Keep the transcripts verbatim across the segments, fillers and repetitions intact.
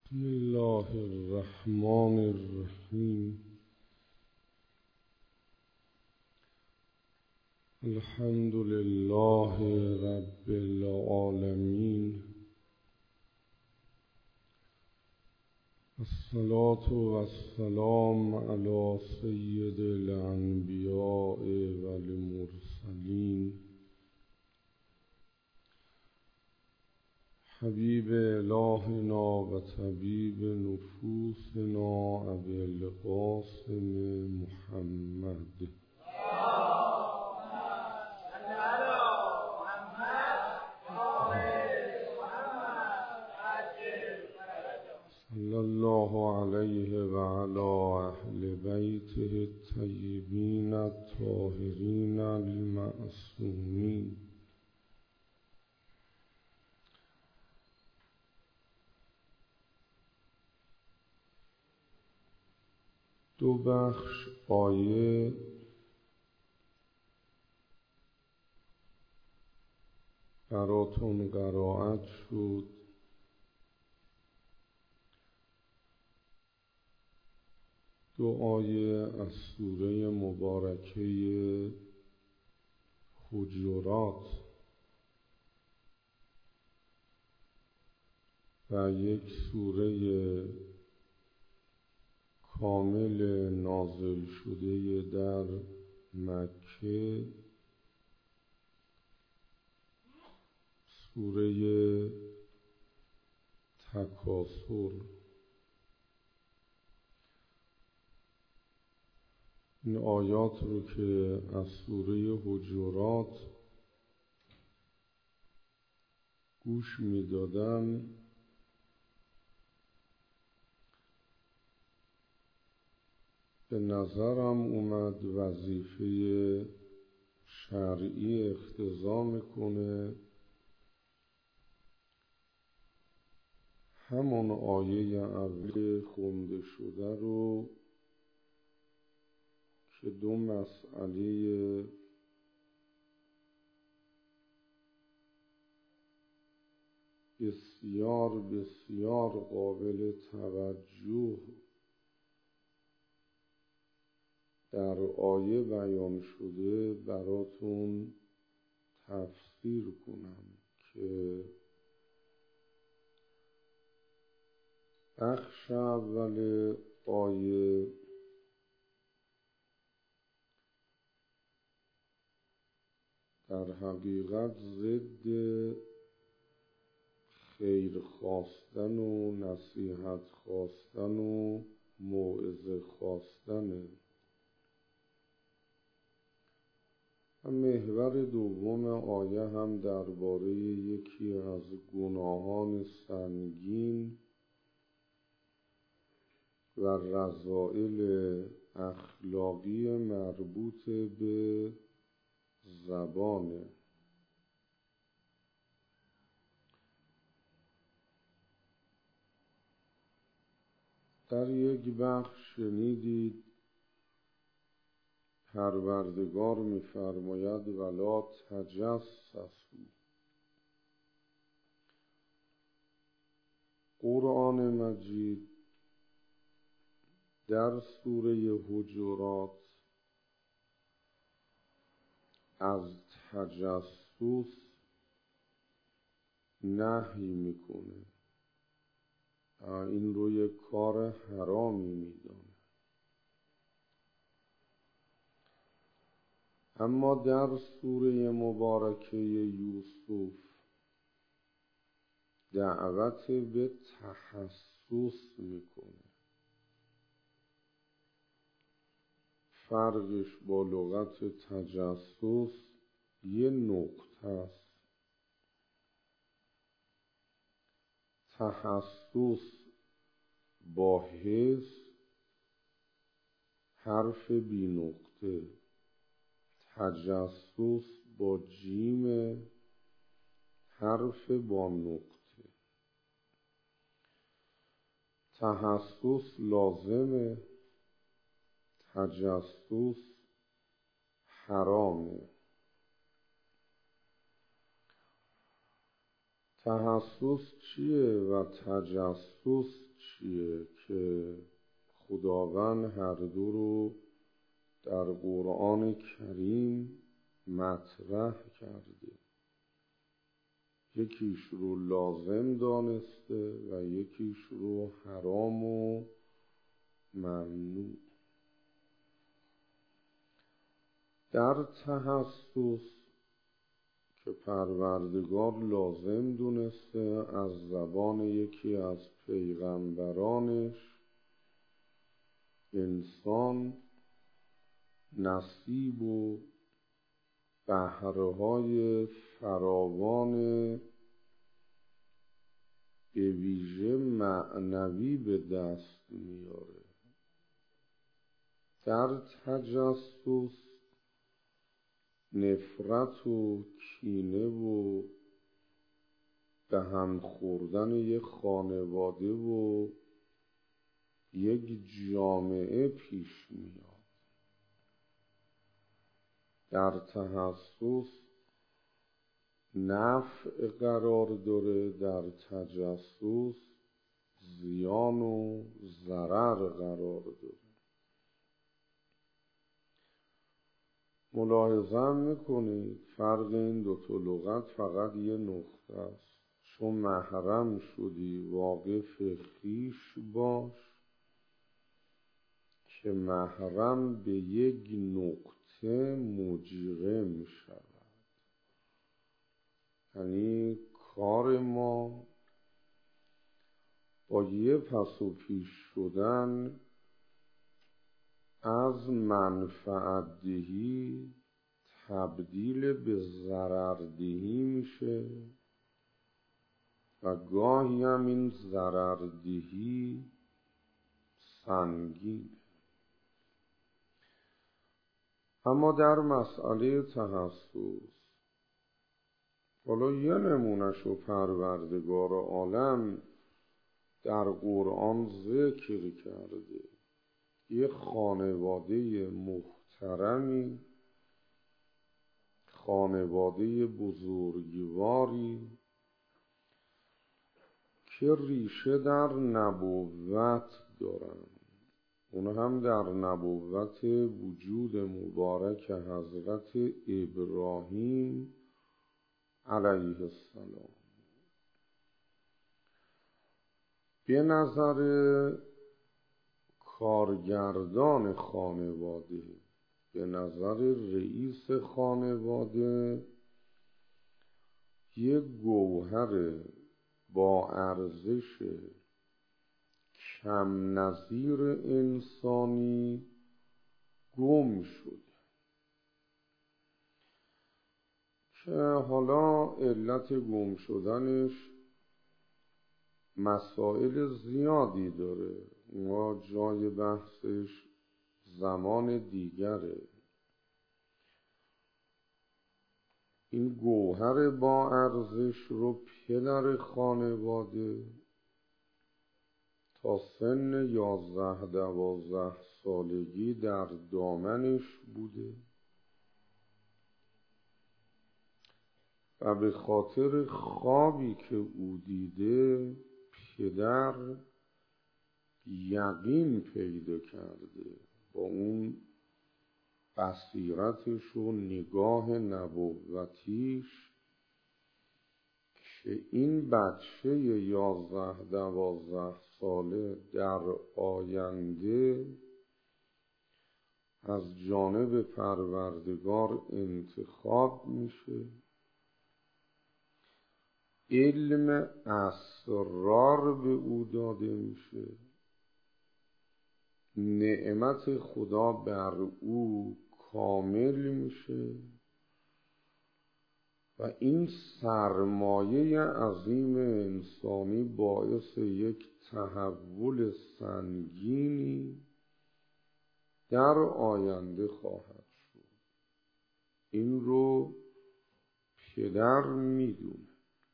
بسم الله الرحمن الرحیم. الحمد لله رب العالمین. الصلاة والسلام علی سید الانبیاء والمرسلین حبیب الهنا و طبیب نفوسنا ابی القاسم محمد صلی الله علیه و علی اهل بیته الطیبین الطاهرین المعصومین. دو بخش آیه براتون قرائت شد. دو آیه از سوره مبارکه حجرات و یک سوره کامل نازل شده در مکه، سوره تکاثر. این آیات رو که از سوره حجرات گوش می دادم به نظرم اومد وظیفه شرعی اقتضا میکنه همون آیه اول خونده شده رو که دو مسئله بسیار بسیار قابل توجه در آیه بیان شده براتون تفسیر کنم که بخش اول آیه در حقیقت ضد خیر خواستن و نصیحت خواستن و موعظه خواستنه. محور دوم آیه هم درباره یکی از گناهان سنگین و رذائل اخلاقی مربوط به زبانه. در یک بخش شنیدید پروردگار می‌فرماید ولا تجسسوا. قرآن مجید در سوره حجرات از تجسس نهی میکنه، این رو یک کار حرامی میدانه. اما در سوره مبارکه یوسف دعوت به تحسس میکنه. فرقش با لغت تجسس یه نقطه است. تحسس با حس حرف بی نقطه، تجسس با جیم حرف با نقطه. تحسس لازمه، تجسس حرامه. تحسس چیه و تجسس چیه که خداوند هر دو رو در قرآن کریم مطرح کرده؟ یکیش رو لازم دانسته و یکیش رو حرام و ممنوع. در تحسس که پروردگار لازم دونسته از زبان یکی از پیغمبرانش انسان نصیب و بهره‌های فراوان به ویژه معنوی به دست میاره. در تجسس نفرت و کینه و به هم خوردن یک خانواده و یک جامعه پیش میاد. در تحسس نفع قرار داره، در تجسس زیان و ضرر قرار داره. ملاحظه میکنید فرق این دو تا لغت فقط یه نقطه است. چون محرم شدی واقف خویش باش که محرم به یک نقطه مجرم شود. یعنی کار ما با یه پس و پیش شدن از منفعت دهی تبدیل به ضرر دهی میشه و گاهی هم این ضرر دهی سنگینه. اما در مسئله تحسس حالا یه نمونهشو پروردگار عالم در قرآن ذکر کرده. یه خانواده محترمی، خانواده بزرگواری که ریشه در نبوت دارن، اون هم در نبوت وجود مبارک حضرت ابراهیم علیه السلام. به نظر کارگردان خانواده، به نظر رئیس خانواده، یک گوهر با ارزش کم نظیر انسانی گم شده که حالا علت گم شدنش مسائل زیادی داره، ما جای بحثش زمان دیگره. این گوهر با ارزش رو پدر خانواده تا سن یازده دوازده سالگی در دامنش بوده و به خاطر خوابی که او دیده پدر یقین پیدا کرده با اون بصیرتش و نگاه نبوتیش که این بچه یازده دوازده ساله در آینده از جانب پروردگار انتخاب میشه، علم اسرار به او داده میشه، نعمت خدا بر او کامل میشه و این سرمایه عظیم انسانی باعث یک تحول سنگینی در آینده خواهد شد. این رو پدر میدونه.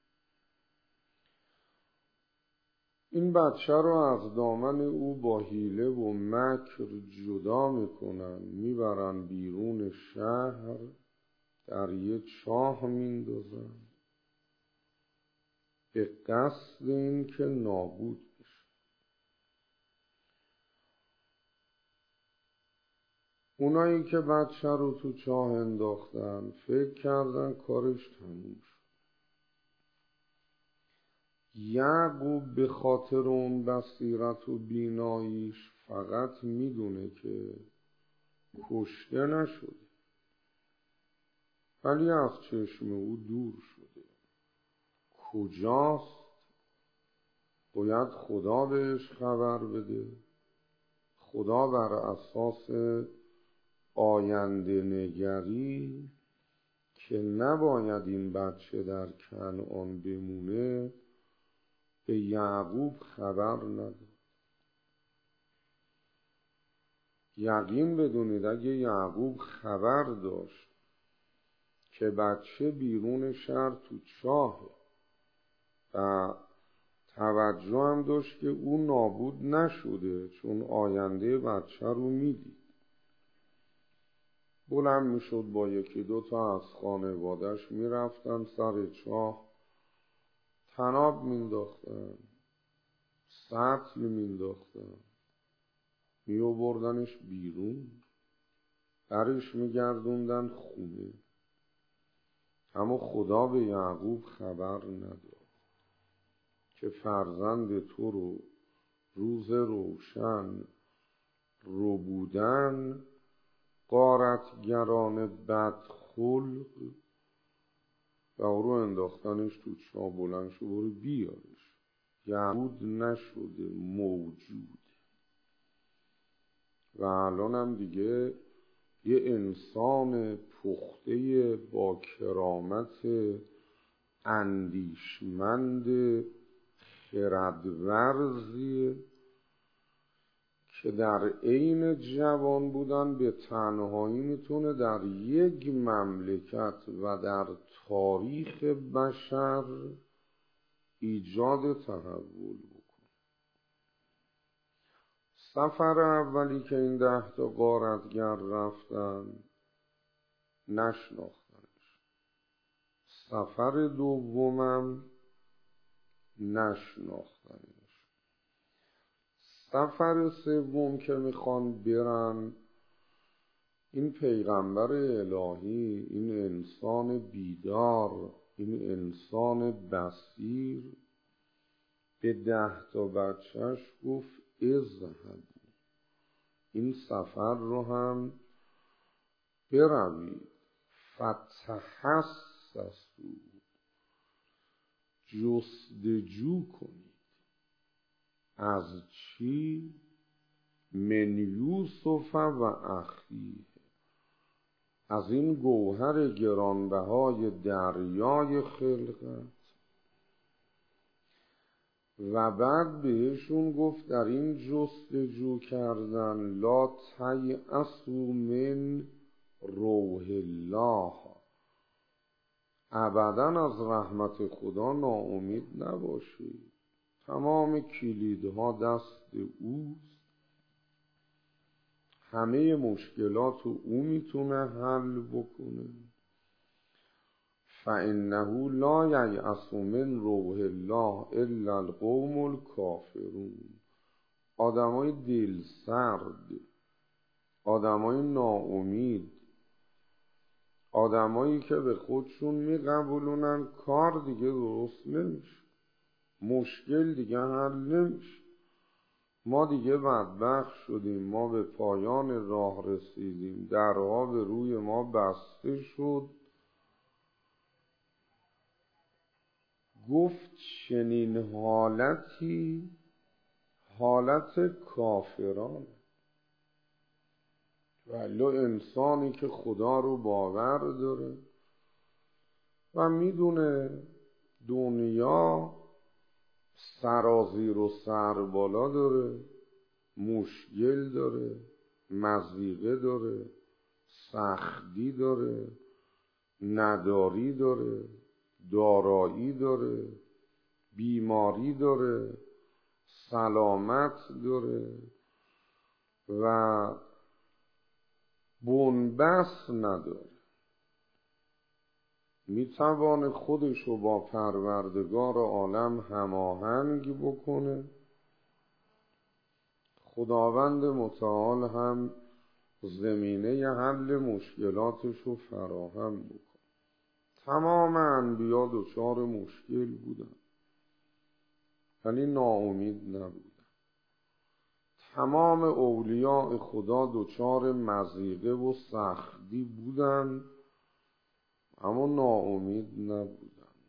این بچه رو از دامن او با حیله و مکر جدا میکنن، میبرن بیرون شهر، در یه چاه میندازن، به قصد این که نابود بشه. اونایی که بچه رو تو چاه انداختن فکر کردن کارش تموم شد. یعقوب به خاطر اون بصیرت و بیناییش فقط میدونه که کشته نشده، ولی از چشم او دور شده. کجاست؟ باید خدا بهش خبر بده. خدا بر اساس آینده نگری که نباید این بچه در کنعان بمونه به یعقوب خبر نداد. یقین بدونید اگه یعقوب خبر داشت که بچه بیرون شهر تو چاهه و توجه هم داشت که او نابود نشده چون آینده بچه رو میدید، بلند میشد با یکی دوتا از خانوادش میرفتن سر چاه، طناب مینداختن، سطل مینداختن، میوبردنش بیرون، برش میگردوندن خونه. اما خدا به یعقوب خبر نداد که فرزند تو رو روز روشن رو بودن غارتگران بدخلق و او رو انداختنش تو چاه، بلند شو برو بیارش. یعقوب نشده، موجود. و الان هم دیگه یه انسان پخته با کرامت، اندیشمند، خردورزیه که در عین جوان بودن به تنهایی میتونه در یک مملکت و در تاریخ بشر ایجاد تحول بکنه. سفر اولی که این ده تا غارتگر رفتن نشناختنش، سفر دومم نشناختنش، سفر سوم که میخوان برن، این پیغمبر الهی، این انسان بیدار، این انسان بصیر به ده تا بچهش گفت اذهبوا، این سفر رو هم بروید، فتحسسوا، جستجو کنید. از چی؟ من یوسف و اخیه، از این گوهر گرانبهای دریای خلقت. و بعد بهشون گفت در این جستجو کردن لا تیأسوا من روح الله، ابدا از رحمت خدا ناامید نباشید. تمام کلیدها دست اوست، همه مشکلات رو او میتونه حل بکنه. فإنه لا ییأس من روح الله الا القوم الکافرون. آدمای دل سرد، آدمای ناامید، آدمایی که به خودشون میقبولونن کار دیگه درست نمیشه، مشکل دیگه حل نمیشه، ما دیگه بدبخت شدیم، ما به پایان راه رسیدیم، درها به روی ما بسته شد. گفت چنین حالتی حالت کافران. ولی انسانی که خدا رو باور داره و میدونه دنیا سرازیر و سربالا داره، مشکل داره، مضیقه داره، سختی داره، نداری داره، دارایی داره، بیماری داره، سلامت داره و بنبست نداره. میتوانه خودشو با پروردگار عالم هماهنگ بکنه، خداوند متعال هم زمینه حل مشکلاتشو فراهم بکنه. تمام انبیا دچار مشکل بودن ولی ناامید نبودن. تمام اولیاء خدا دچار مضیقه و سختی بودن اما ناامید نبودن.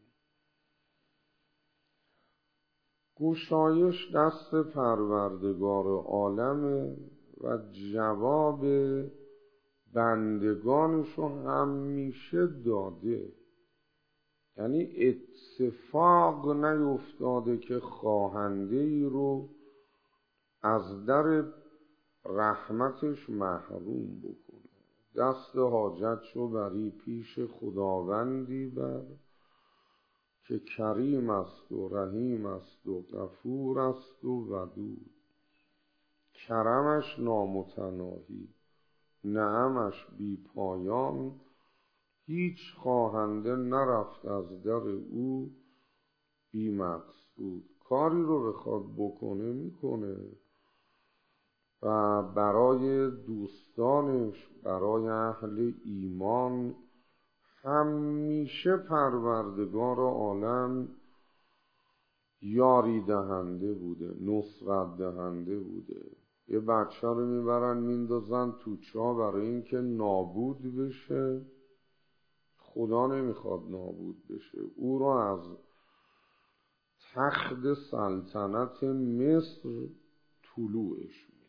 گشایش دست پروردگار عالم و جواب بندگانشو همیشه داده. یعنی اتفاق نیفتاده که خواهنده ای رو از در رحمتش محروم بکنه. دست حاجتشو بری پیش خداوندی بر که کریم است و رحیم است و غفور است و ودود. کرمش نامتناهی، نعمش بی پایان، هیچ خواهنده نرفت از در او بی مقصود. کاری رو بخواد بکنه میکنه و برای دوستانش، برای اهل ایمان همیشه پروردگار عالم یاری دهنده بوده، نصرت دهنده بوده. یه بچه رو میبرن میندازن تو چاه برای اینکه نابود بشه، خدا نمیخواد نابود بشه، او رو از تخت سلطنت مصر طلوعش میده.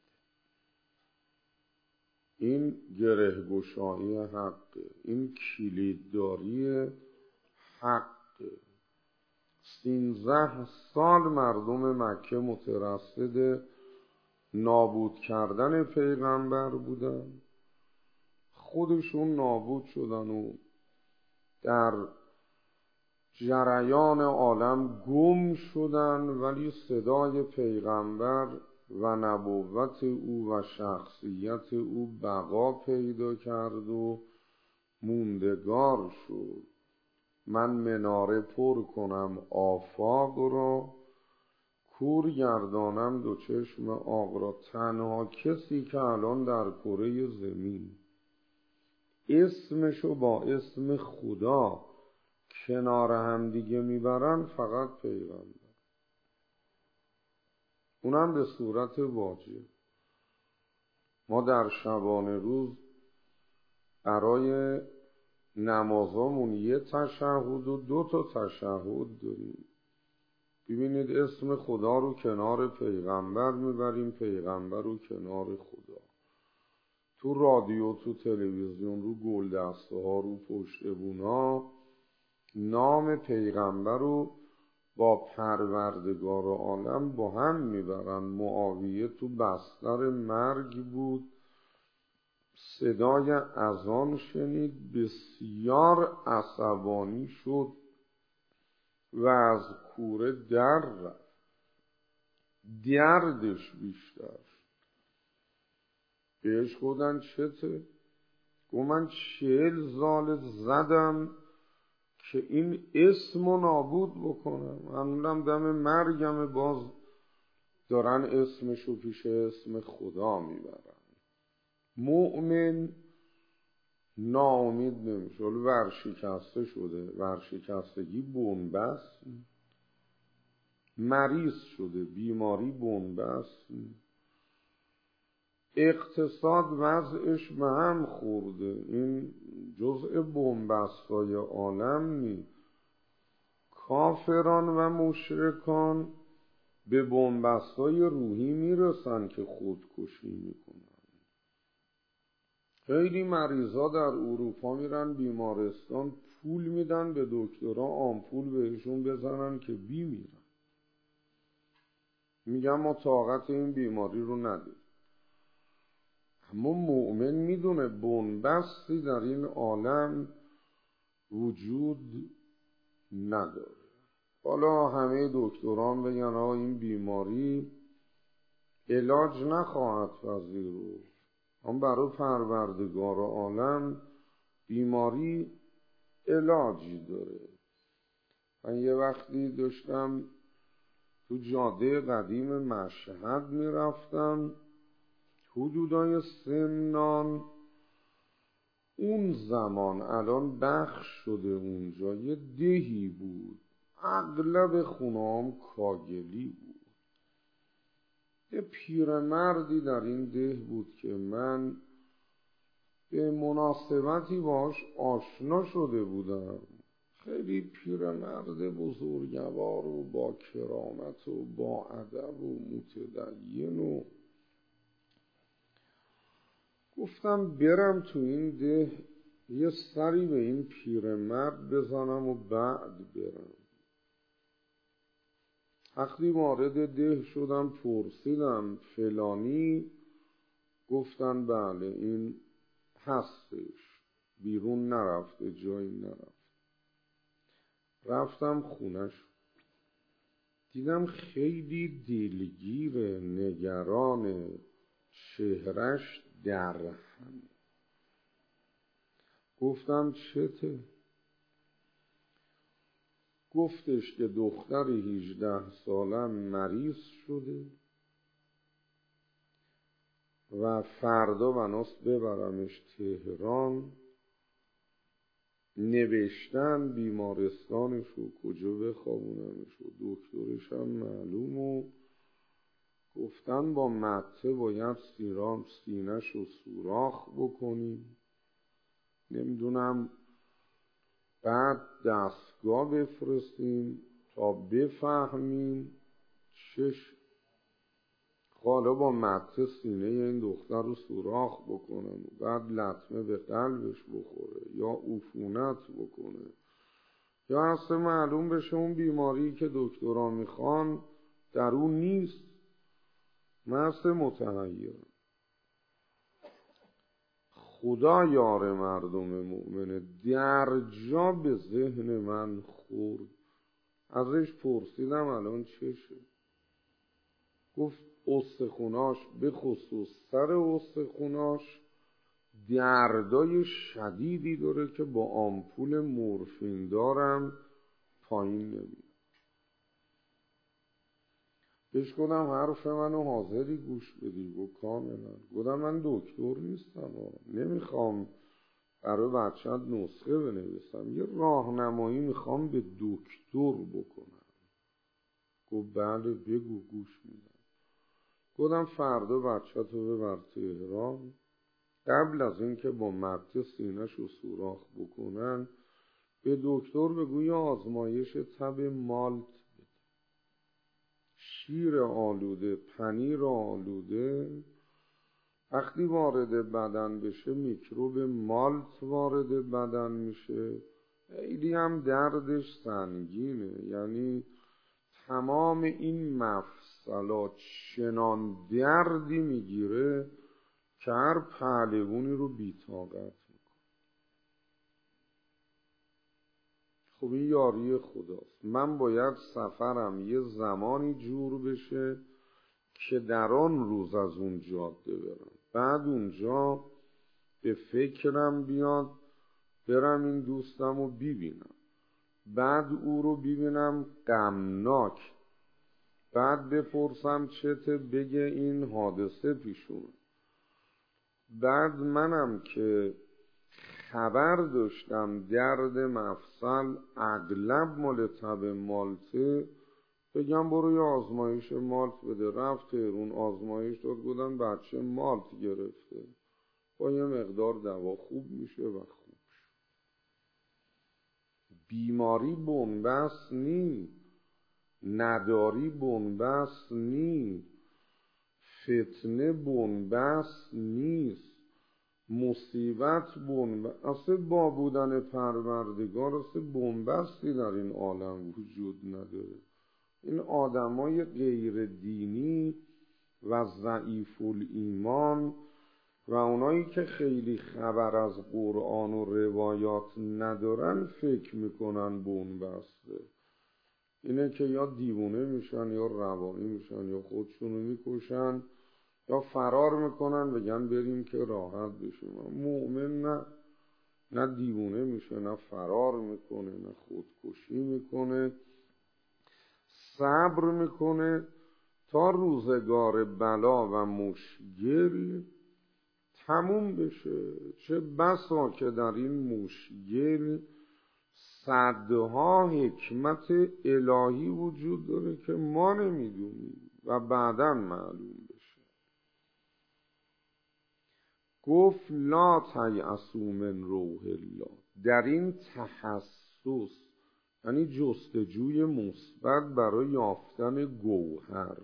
این گره گشایی حقه، این کلیدداری حقه. سینزده سال مردم مکه مترصد نابود کردن پیغمبر بودن، خودشون نابود شدن و در جریان عالم گم شدن، ولی صدای پیغمبر و نبوت او و شخصیت او بقا پیدا کرد و موندگار شد. من مناره پر کنم آفاق را، کور گردانم دو چشم آق را. تنها کسی که الان در کره زمین اسمشو با اسم خدا کنار هم دیگه میبرن فقط پیغمبر، اونم به صورت واجب. ما در شبانه روز برای نمازامون یه تشهد و دو تا تشهد داریم. ببینید اسم خدا رو کنار پیغمبر میبریم، پیغمبر رو کنار خدا. تو رادیو، تو تلویزیون، رو گلدسته ها، رو پشت بونا نام پیغمبر رو با پروردگار عالم با هم میبرن. معاویه تو بستر مرگ بود، صدای اذان شنید، بسیار عصبانی شد و از کوره در رفت. دردش بیشتر. بهش گفتن چته؟ گفت من چهل سال زدم که این اسمو نابود بکنم، هنوزم دم مرگم باز دارن اسمشو پیش اسم خدا میبرن. مؤمن ناامید نمیشه. ولی ورشکسته شده، ورشکستگی بنبست، مریض شده، بیماری بنبست، اقتصاد وضعش به هم خورده، این جزء بنبستای عالم نی. کافران و مشرکان به بنبستای روحی میرسن که خودکشی میکنن. خیلی مریضا در اروپا میرن بیمارستان، پول میدن به دکترها آمپول بهشون بزنن که بی میرن. میگن ما طاقت این بیماری رو نداریم. اما مؤمن میدونه بنبستی در این عالم وجود نداره. حالا همه دکتران بگن آقا این بیماری علاج نخواهد پذیرفت، اما برای پروردگار عالم بیماری علاجی داره. من یه وقتی داشتم تو جاده قدیم مشهد میرفتم، حدودای سمنان اون زمان، الان بخش شده اونجا، یه دهی بود، اغلب خونه‌هام کاگلی بود. یه پیرمردی در این ده بود که من به مناسبتی باش آشنا شده بودم. خیلی پیرمرد بزرگوار و با کرامت و با ادب و متدین و گفتم برم تو این ده یه سری به این پیرمرد بزنم و بعد برم. وقتی وارد ده شدم پرسیدم فلانی، گفتن بله این هستش، بیرون نرفته، جایی نرفته. رفتم خونش، دیدم خیلی دلگیر، نگران، چهرش درهم. گفتم چته؟ گفتش که دختری هجده سالم مریض شده و فردا بناست ببرمش تهران. نوشتن بیمارستانش و کجا بخوابونمش و دکترش هم معلوم و گفتن با مته باید سیرام سینه‌ش رو سوراخ بکنیم، نمیدونم بعد دستگاه بفرستیم تا بفهمیم چش، حالا با مته سینه این دختر رو سوراخ بکنن و بعد لطمه به قلبش بخوره یا عفونت بکنه یا اصلا معلوم بشه اون بیماری که دکترها میخوان در اون نیست. من اصلا متحیرم. خدا یار مردم مؤمنه. در جا به ذهن من خورد، ازش پرسیدم الان چشه؟ گفت استخوناش، به خصوص سر استخوناش دردای شدیدی داره که با آمپول مورفین دارم پایین نمیاد. بهش گفتم حرف منو حاضری گوش بدی؟ گفت کاملا. گفتم من دکتر نیستم، نمیخوام برای بچه‌ت نسخه بنویسم، یه راهنمایی میخوام به دکتر بکنم. گفت بله بگو گوش میدم. گفتم فردا بچه‌تو ببر تهران، قبل از اینکه با مته سینه‌ش رو سوراخ بکنن به دکتر بگو یه آزمایش تب مالت بده، شیر آلوده، پنیر آلوده، وقتی وارد بدن بشه میکروب مالت وارد بدن میشه، خیلی هم دردش سنگینه، یعنی تمام این مفصلات چنان دردی میگیره که هر پهلوونی رو بی‌طاقت میکنه. خب این یاری خداست. من باید سفرم یه زمانی جور بشه که در آن روز از اون جاده برم، بعد اونجا به فکرم بیاد برم این دوستم رو ببینم، بعد او رو ببینم غمناک، بعد بپرسم چته، بگه این حادثه پیش اومد، بعد منم که خبر داشتم درد مفصل اغلب مال تب مالته، بگم برو یه آزمایش مالت بده. رفت تهرون آزمایش داد، گفتن بچه مالت گرفته، با یه مقدار دوا خوب میشه و خوب شد. بیماری بنبست نی، نداری بنبست نی، فتنه بنبست نیست، مصیبت بنبست، اصلا با بودن پروردگار اصلا بنبستی در این عالم وجود نداره. این آدمای غیر دینی و ضعیف الایمان و اونایی که خیلی خبر از قرآن و روایات ندارن فکر میکنن بنبسته. اینه که یا دیوونه میشن یا روانی میشن یا خودشونو میکشن یا فرار میکنن بگن بریم که راحت بشیم. مؤمن نه، نه دیوونه میشه، نه فرار میکنه، نه خودکشی میکنه. صبر میکنه تا روزگار بلا و مشکل تموم بشه. چه بسا که در این مشکل صدها حکمت الهی وجود داره که ما نمیدونیم و بعداً معلوم بشه. گفت لا تیأسوا من روح الله. در این تحسس یعنی جستجوی مثبت برای یافتن گوهر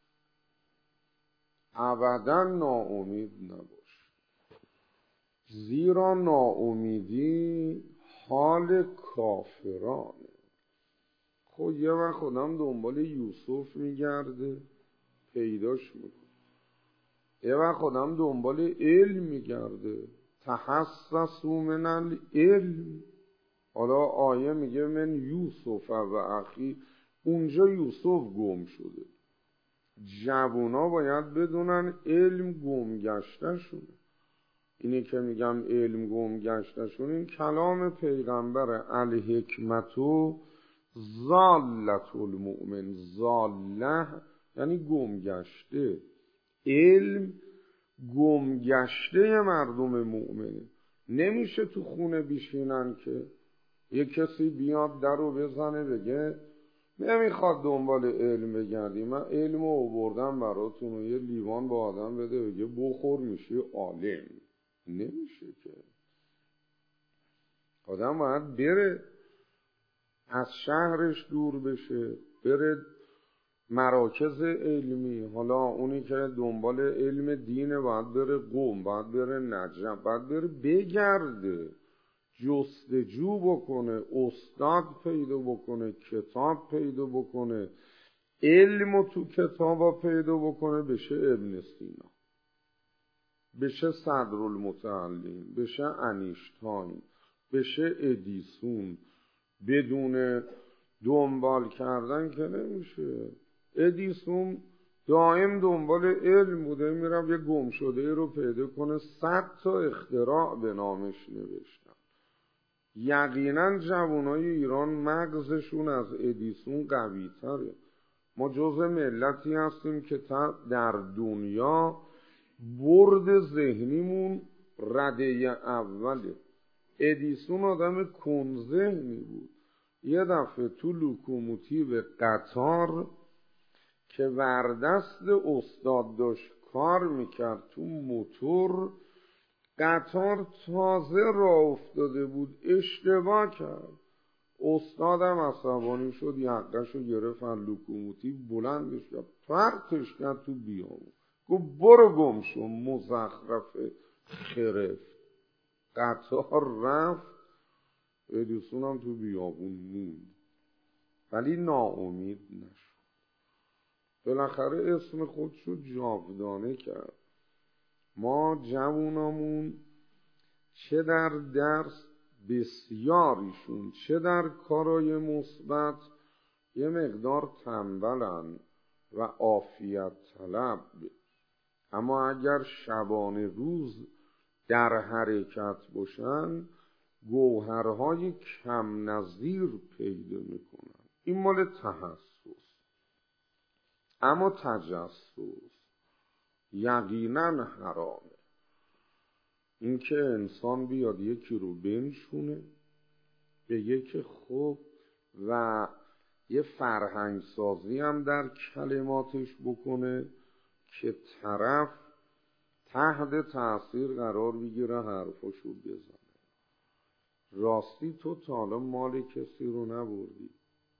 ابداً ناامید نباش، زیرا ناامیدی حال کافرانه. خب یه وقت خودم دنبال یوسف میگرده پیداش میکنه، یه وقت خودم دنبال علم میگرده تحسسوا من العلم. حالا آیه میگه من یوسف و اخی، اونجا یوسف گم شده. جوونا باید بدونن علم گم گشته شونه. اینی که میگم علم گم گشته شونه این کلام پیغمبر الحکمتو ضالت المؤمن. ضاله یعنی گم گشته، علم گم گشته مردم مؤمنه. نمیشه تو خونه بیشینن که یه کسی بیاد در رو بزنه بگه نمیخواد دنبال علم بگردی، من علم رو آوردم براتون و یه لیوان با آدم بده بگه بخور میشه عالم. نمیشه که. آدم باید بره از شهرش دور بشه، بره مراکز علمی. حالا اونی که دنبال علم دینه باید بره قم، باید بره نجف، باید بره بگرده، جستجو بکنه، استاد پیدا بکنه، کتاب پیدا بکنه، علم تو کتابا پیدا بکنه، بشه ابن سینا، بشه صدرالمتعلم، بشه انیشتاین، بشه ادیسون. بدون دنبال کردن که نمیشه. ادیسون دائم دنبال علم بوده، میرم یه گم شده رو پیدا کنه، صد تا اختراع به نامش نوشتن. یقینا جوانای ایران مغزشون از ادیسون قوی تره. ما جزء ملتی هستیم که در دنیا برد ذهنیمون رده اوله. ادیسون آدم کنذهنی بود. یه دفعه تو لوکوموتیو قطار که وردست استاد داشت کار میکرد تو موتور، قطار تازه راه افتاده بود، اشتباه کرد. استادم عصبانی شد، یقه‌شو گرفت، از لوکوموتیو بلندش کرد، پرتش کرد تو بیابون. گفت برو گم شو مزخرف خرف. قطار رفت، ادیسون هم تو بیابون موند، ولی ناامید نشد. بالاخره اسم خودشو جاودانه کرد. ما جوونامون چه در درس بسیاریشون چه در کارای مثبت یه مقدار تنبلن و عافیت طلب، اما اگر شبانه روز در حرکت باشن گوهرهای کم نظیر پیدا میکنن. این مال تحسس. اما تجسس یقینا حرامه. این که انسان بیاد یکی رو بنشونه بگه که خب و یه فرهنگ سازی هم در کلماتش بکنه که طرف تحت تأثیر قرار بگیره حرفاشو بزنه. راستی تو تا حالا مال کسی رو نبردی؟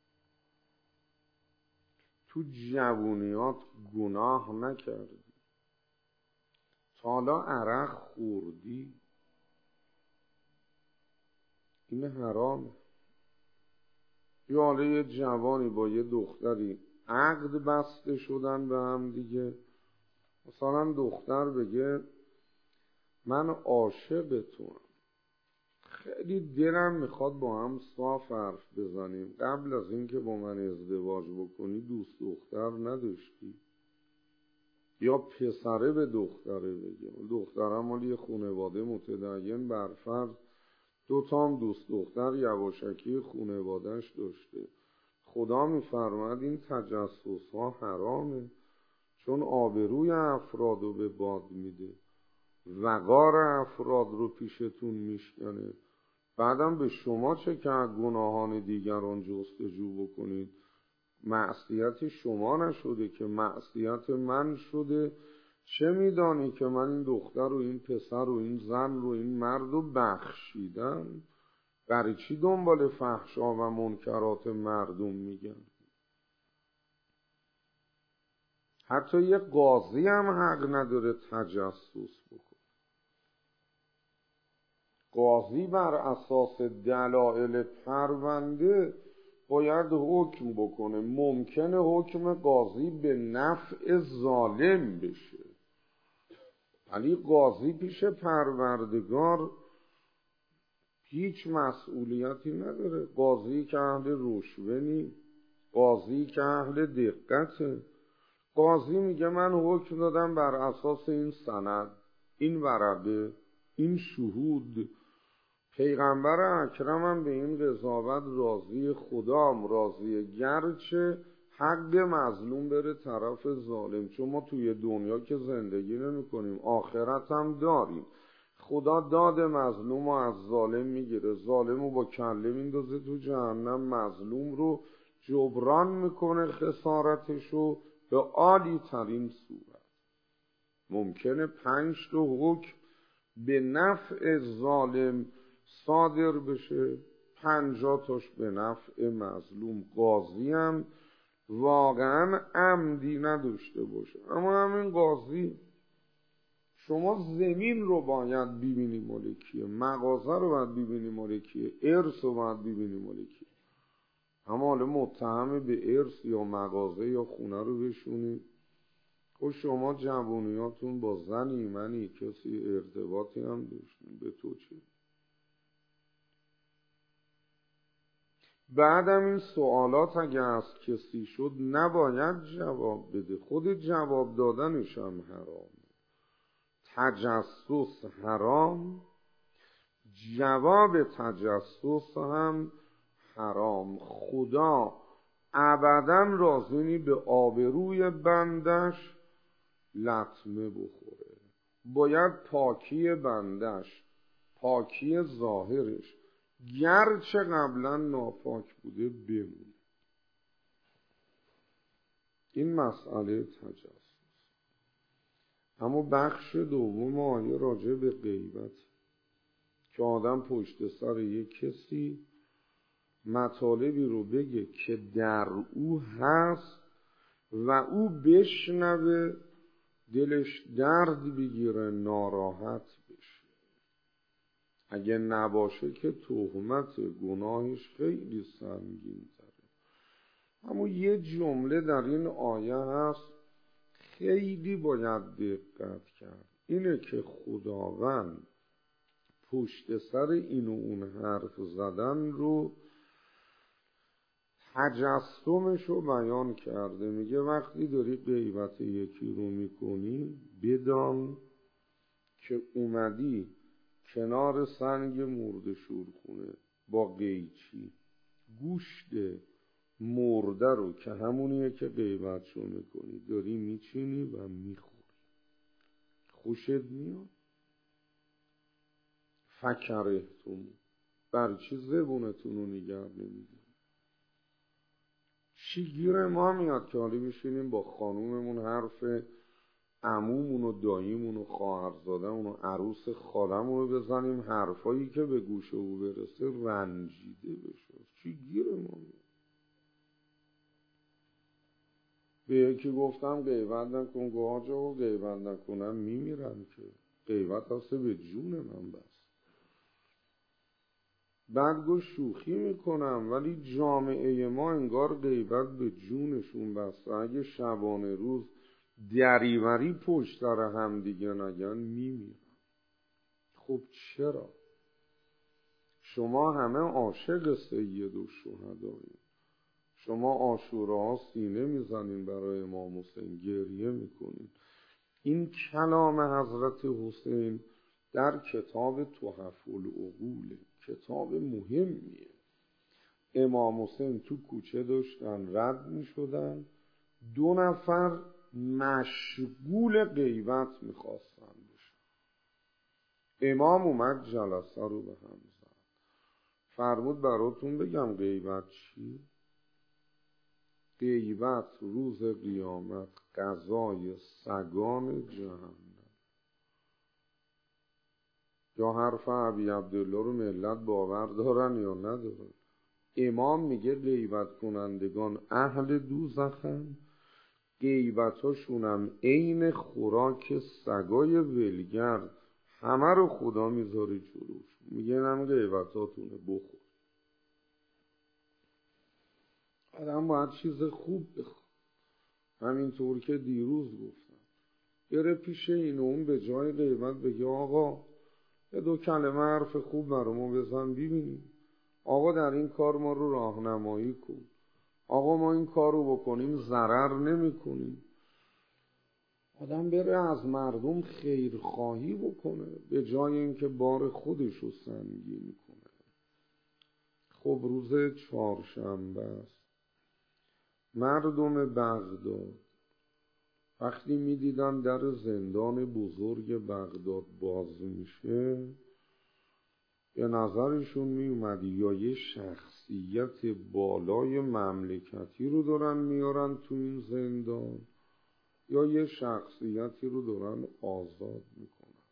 تو جوونیات گناه نکردی؟ تا حالا عرق خوردی؟ این حرامه. یا حالا یه جوانی با یه دختری عقد بسته شدن به هم دیگه، مثلا دختر بگه من عاشق توام، خیلی دلم میخواد با هم صاف حرف بزنیم، قبل از اینکه با من ازدواج بکنی دوست دختر نداشتی؟ یا پسره به دختره بگه، دختره مالی خانواده متدین برفرض دو تا هم دوست دختر یواشکی خانواده‌اش داشته. خدا میفرماد این تجسس ها حرامه، چون آبروی افراد رو به باد میده، وقار افراد رو پیشتون میشکنه. بعدم به شما چه که گناهان دیگران جستجو بکنید؟ معصیت شما نشده که معصیت من شده. چه میدانی که من این دختر و این پسر و این زن رو این مرد رو بخشیدم؟ برای چی دنبال فحشا و منکرات مردم میگن؟ حتی یه قاضی هم حق نداره تجسس بکنه. قاضی بر اساس دلایل پرونده باید حکم بکنه. ممکنه حکم قاضی به نفع ظالم بشه، ولی قاضی پیش پروردگار هیچ مسئولیتی نداره. قاضی که اهل رشوه نی، قاضی که اهل دقته. قاضی میگه من حکم دادم بر اساس این سند، این ورقه، این شهود. پیغمبر اکرمم به این قضاوت راضی، خدام راضیه، گرچه حق مظلوم بره طرف ظالم. چون ما توی دنیا که زندگی نمی کنیم، آخرت هم داریم. خدا داد مظلوم رو از ظالم میگیره، ظالم رو با کله میندازه تو جهنم، مظلوم رو جبران میکنه خسارتش رو به عالی ترین صورت. ممکنه پنج تا حکم به نفع ظالم صادر بشه، پنجاه تاش به نفع مظلوم. قاضی هم واقعا عمدی نداشته باشه. اما همین قاضی، شما زمین رو باید ببینی مال کیه، مغازه رو باید ببینی مال کیه، ارث رو باید ببینی مال کیه. اما حالا متهم به ارث یا مغازه یا خونه رو بشونی. خب شما جوانیاتون با زنی منی کسی ارتباطی هم داشتین، به تو چه؟ بعدم این سوالات اگه از کسی شد نباید جواب بده. خود جواب دادنش هم حرام. تجسس حرام، جواب تجسس هم حرام. خدا ابداً راضی نی به آبروی بندش لطمه بخوره. باید پاکی بندش، پاکی ظاهرش، گرچه قبلا ناپاک بوده، بمونه. این مسئله تجسس. اما بخش دوم آیه راجع به غیبت، که آدم پشت سر یک کسی مطالبی رو بگه که در او هست و او بشنوه، دلش درد بگیره، ناراحت بشه. اگه نباشه که تهمت، گناهش خیلی سنگین تره. اما یه جمله در این آیه هست خیلی باید دقت کرد. اینه که خداوند پشت سر این و اون حرف زدن رو تجسمش رو بیان کرده. میگه وقتی داری غیبت یکی رو میکنی، بدان که اومدی کنار سنگ مرده شورخونه با قیچی گوشت مرده رو که همونیه که غیبتشو میکنی داری میچینی و میخوری. خوشت میاد؟ فکرهتون بر چی زبونتون رو نگه نمیدید؟ چی گیر ما میاد که حالی بشینیم با خانوممون حرف عمومون و داییمون و خواهرزادمون و عروس خالمون رو بزنیم، حرفایی که به گوش او برسه رنجیده بشه؟ چی گیر ما میاد؟ به یکی گفتم غیبت نکن، گفت آجا غیبت نکنم میمیرم که. غیبت هسته به جون من بس. بعد گفت شوخی میکنم، ولی جامعه ما انگار غیبت به جونشون بسته. اگه شبانه روز دریوری پشت سر هم دیگه نگن میمیرن. خب چرا؟ شما همه عاشق سید و شهدایید. شما عاشوراها سینه میزنین برای امام حسین، گریه میکنین. این کلام حضرت حسین در کتاب تحف العقوله. کتاب مهمیه. امام حسین تو کوچه داشتن رد می شدن، دو نفر مشغول غیبت می خواستن بشن. امام اومد جلسه رو به هم زد، فرمود براتون بگم غیبت چی؟ غیبت روز قیامت غذای سگان جهنم. یا حرف ابی عبدالله رو ملت باور دارن یا ندارن؟ امام میگه غیبت کنندگان اهل دوزخن، غیبتاشونم عین خوراک سگای ولگرد، همه رو خدا میذاره جلوش، میگه هم غیبتاتونه بخور. آدم باید چیز خوب بخور. همینطور که دیروز گفتم، بره پیش این و اون، به جای غیبت بگه آقا یه دو کلمه حرف خوب برامو بزن ببینیم، آقا در این کار ما رو راهنمایی کن، آقا ما این کار رو بکنیم ضرر نمی کنیم. آدم بره از مردم خیرخواهی بکنه به جای اینکه بار خودش رو سنگین کنه. خب روز چهارشنبه است. مردم بغداد وقتی می دیدن در زندان بزرگ بغداد باز میشه، به نظرشون می اومد یا یه شخصیت بالای مملکتی رو دارن میارن تو این زندان، یا یه شخصیتی رو دارن آزاد میکنن.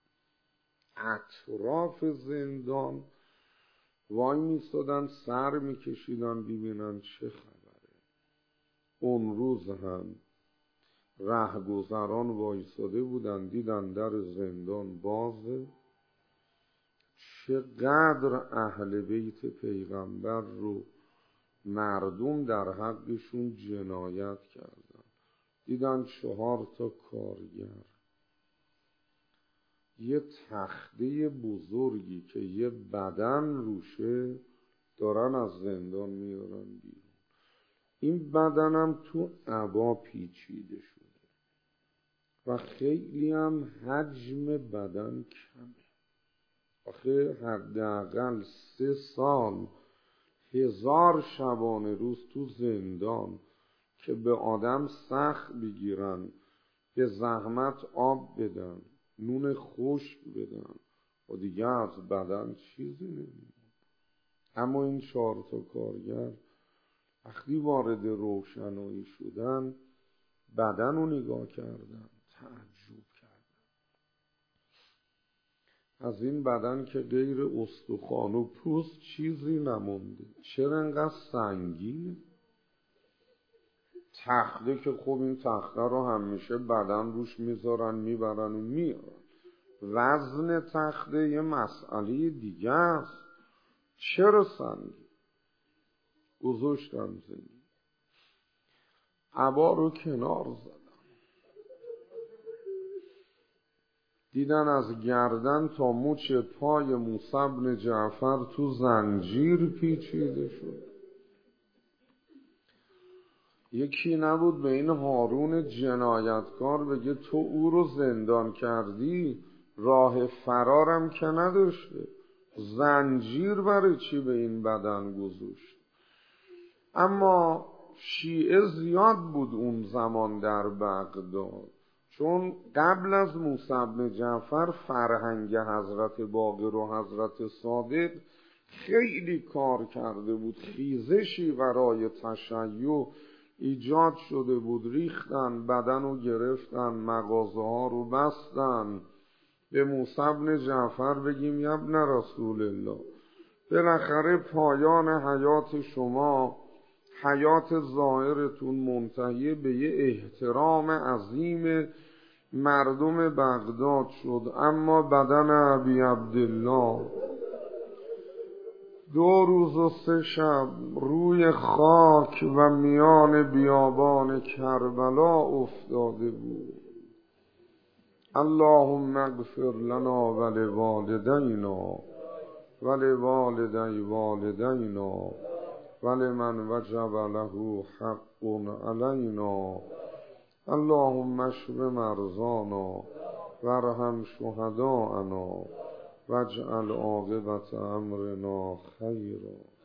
اطراف زندان وای میستادن، سر میکشیدن ببینن چه خبره. اون روز هم رهگذران وایستاده بودن، دیدن در زندان بازه. چقدر اهل بیت پیغمبر رو مردم در حقشون جنایت کردن. دیدن چهار تا کارگر یه تخته بزرگی که یه بدن روشه دارن از زندان میارن بیرون. این بدنم تو عبا پیچیده شده و خیلی هم حجم بدن کمه. آخه حداقل سه سال هزار شبانه روز تو زندان که به آدم سخت بگیرن، به زحمت آب بدن، نون خشک بدن و دیگه از بدن چیزی نمیده. اما این چهار تا کارگر وقتی وارد روشنایی شدن، بدن رو نگاه کردن، تعجب کردن از این بدن که غیر استخوان و پوست چیزی نمونده، چرا انقدر سنگینه؟ تخته که خب این تخته رو همیشه بدن روش میذارن میبرن و میارن، وزن تخته یه مسئله دیگه است. چرا سنگین؟ گذاشتن زمین، عبا رو کنار زدن، دیدن از گردن تا مچ پای موسی بن جعفر تو زنجیر پیچیده شد. یکی نبود به این هارون جنایتکار بگه تو او رو زندان کردی، راه فرارم که نداشته، زنجیر برای چی به این بدن گذاشت؟ اما شیعه زیاد بود اون زمان در بغداد، چون قبل از موسی بن جعفر فرهنگ حضرت باقر و حضرت صادق خیلی کار کرده بود، خیزشی برای تشیع ایجاد شده بود. ریختن، بدن رو گرفتن، مغازه ها رو بستن. به موسی بن جعفر بگیم یا ابن رسول الله، بالاخره پایان حیات شما، حیات ظاهرتون منتهی به یه احترام عظیم مردم بغداد شد، اما بدن ابی عبدالله دو روز و سه شب روی خاک و میان بیابان کربلا افتاده بود. اللهم اغفر لنا ولوالدینا ولوالدی والدینا ولمن وجب له حق علینا. اللهم اشف مرضانا وارحم شهداءنا واجعل عاقبت امرنا خیرا.